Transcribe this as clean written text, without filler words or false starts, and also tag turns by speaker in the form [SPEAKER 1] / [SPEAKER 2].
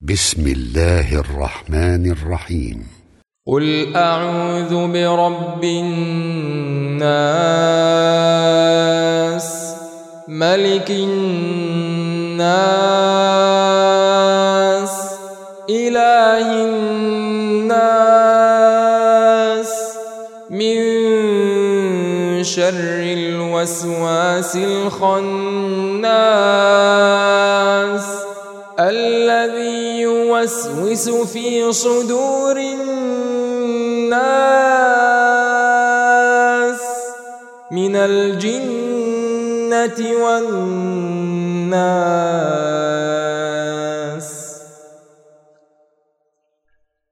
[SPEAKER 1] بسم الله الرحمن الرحيم.
[SPEAKER 2] قل أعوذ برب الناس ملك الناس إله الناس من شر الوسواس الخناس الذي يوسوس في صدور الناس من الجنة والناس.